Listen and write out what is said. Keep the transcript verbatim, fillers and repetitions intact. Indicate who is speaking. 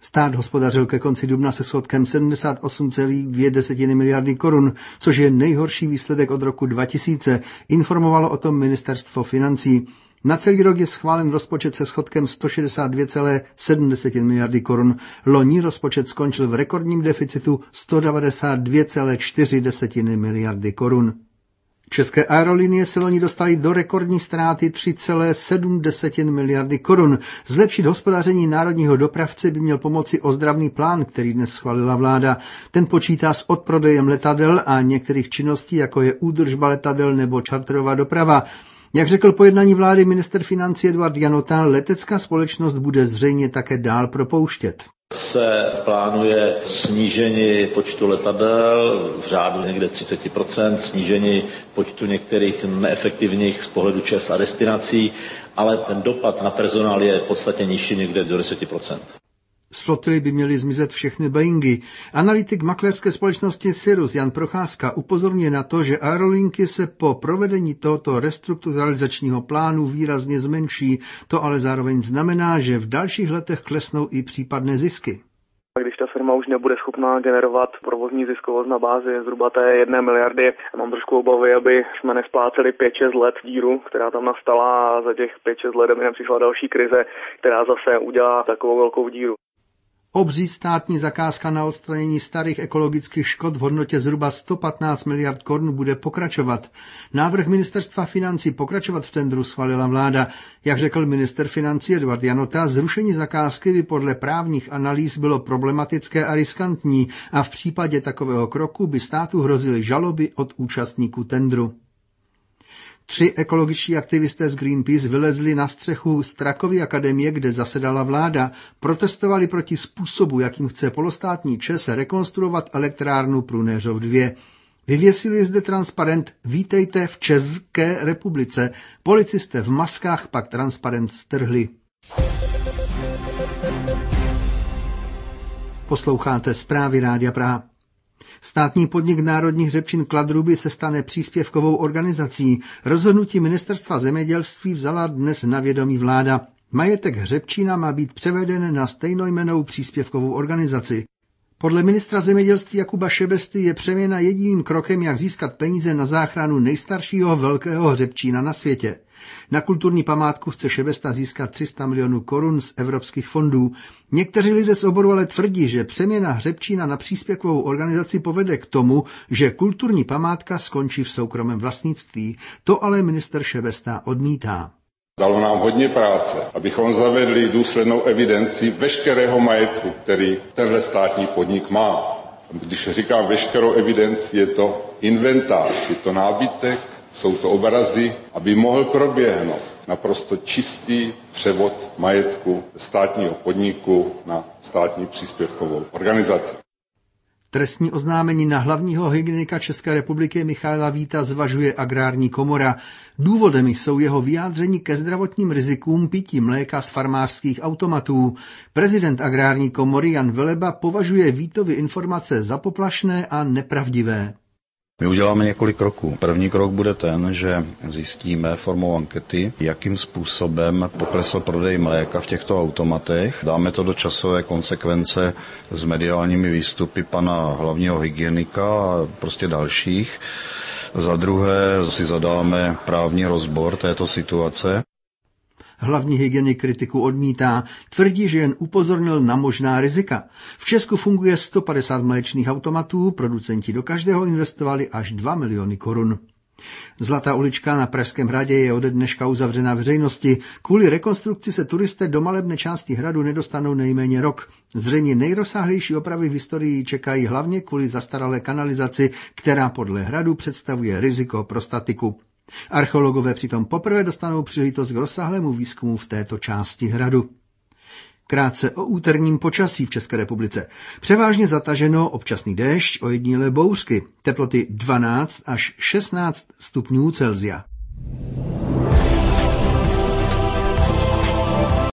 Speaker 1: Stát hospodařil ke konci dubna se schodkem sedmdesát osm celá dvě miliardy korun, což je nejhorší výsledek od roku dva tisíce, informovalo o tom ministerstvo financí. Na celý rok je schválen rozpočet se schodkem sto šedesát dvě celá sedm miliardy korun. Loni rozpočet skončil v rekordním deficitu sto devadesát dvě celá čtyři miliardy korun. České aerolinie se loni dostaly do rekordní ztráty tři celá sedm miliardy korun. Zlepšit hospodaření národního dopravce by měl pomoci ozdravný plán, který dnes schválila vláda. Ten počítá s odprodejem letadel a některých činností, jako je údržba letadel nebo čarterová doprava. Jak řekl po jednání vlády ministr financí Eduard Janota, letecká společnost bude zřejmě také dál propouštět.
Speaker 2: Se plánuje snížení počtu letadel v řádu někde třicet procent, snížení počtu některých neefektivních z pohledu čas a destinací, ale ten dopad na personál je v podstatě nižší někde do deset procent.
Speaker 1: Z flotily by měly zmizet všechny Boeingy. Analytik makléřské společnosti Cyrus Jan Procházka upozorňuje na to, že aerolinky se po provedení tohoto restrukturalizačního plánu výrazně zmenší. To ale zároveň znamená, že v dalších letech klesnou i případné zisky.
Speaker 3: Když ta firma už nebude schopná generovat provozní ziskovost na bázi zhruba té jedné miliardy, mám trošku obavy, aby jsme nespláceli pět šest let díru, která tam nastala, a za těch pět šest let by nepřišla další krize, která zase udělá takovou velkou díru.
Speaker 1: Obří státní zakázka na odstranění starých ekologických škod v hodnotě zhruba sto patnáct miliard korun bude pokračovat. Návrh ministerstva financí pokračovat v tendru schválila vláda. Jak řekl minister financí Eduard Janota, zrušení zakázky by podle právních analýz bylo problematické a riskantní a v případě takového kroku by státu hrozily žaloby od účastníků tendru. Tři ekologičtí aktivisté z Greenpeace vylezli na střechu Strakovy akademie, kde zasedala vláda. Protestovali proti způsobu, jakým chce polostátní ČEZ rekonstruovat elektrárnu Prunéřov dva. Vyvěsili zde transparent Vítejte v České republice. Policisté v maskách pak transparent strhli. Posloucháte zprávy Rádia Praha. Státní podnik Národní hřebčin Kladruby se stane příspěvkovou organizací. Rozhodnutí ministerstva zemědělství vzala dnes na vědomí vláda. Majetek hřebčína má být převeden na stejnojmennou příspěvkovou organizaci. Podle ministra zemědělství Jakuba Šebesty je přeměna jediným krokem, jak získat peníze na záchranu nejstaršího velkého hřebčína na světě. Na kulturní památku chce Šebesta získat tři sta milionů korun z evropských fondů. Někteří lidé z oboru ale tvrdí, že přeměna hřebčína na příspěvkovou organizaci povede k tomu, že kulturní památka skončí v soukromém vlastnictví. To ale minister Šebesta odmítá.
Speaker 4: Dalo nám hodně práce, abychom zavedli důslednou evidenci veškerého majetku, který tenhle státní podnik má. Když říkám veškerou evidenci, je to inventář, je to nábytek, jsou to obrazy, aby mohl proběhnout naprosto čistý převod majetku státního podniku na státní příspěvkovou organizaci.
Speaker 1: Trestní oznámení na hlavního hygienika České republiky Michaela Víta zvažuje Agrární komora. Důvodem jsou jeho vyjádření ke zdravotním rizikům pití mléka z farmářských automatů. Prezident Agrární komory Jan Veleba považuje Vítovy informace za poplašné a nepravdivé.
Speaker 5: My uděláme několik kroků. První krok bude ten, že zjistíme formou ankety, jakým způsobem poklesl prodej mléka v těchto automatech. Dáme to do časové konsekvence s mediálními výstupy pana hlavního hygienika a prostě dalších. Za druhé si zadáme právní rozbor této situace.
Speaker 1: Hlavní hygienik kritiku odmítá, tvrdí, že jen upozornil na možná rizika. V Česku funguje sto padesát mléčných automatů, producenti do každého investovali až dva miliony korun. Zlatá ulička na Pražském hradě je ode dneška uzavřená veřejnosti. Kvůli rekonstrukci se turisté do malebné části hradu nedostanou nejméně rok. Zřejmě nejrozsáhlejší opravy v historii čekají hlavně kvůli zastaralé kanalizaci, která podle hradu představuje riziko pro statiku. Archeologové přitom poprvé dostanou příležitost k rozsáhlému výzkumu v této části hradu. Krátce o úterním počasí v České republice. Převážně zataženo, občasný déšť, ojedinělé bouřky. Teploty dvanáct až šestnáct stupňů Celsia.